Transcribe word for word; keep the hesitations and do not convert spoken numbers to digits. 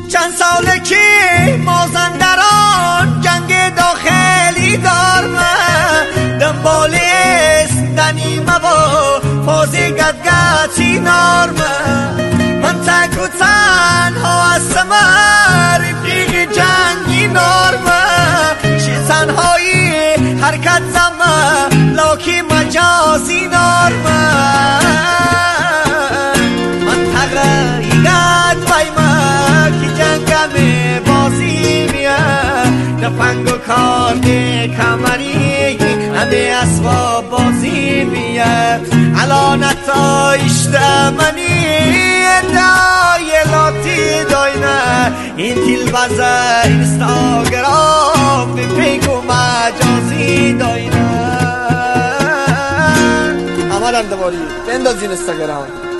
چند ساله که مازندران جنگ داخلی دارمه دنبال دنیمه و فوزی گدگتی نارمه من تک و تنها هستم رفیق جنگی نارمه چی تنهایی حرکت زمه لاکی مجازی نارمه من تغییرت بایمه که جنگم بازی میه نفنگ و کارد کمری همه اسباب بازی میه الان تا اشتمنی دایلاتی داینه این تیل بزه اینستاگرام به پیک و مجازی داینه آمدم دواری بنداز اینستاگرام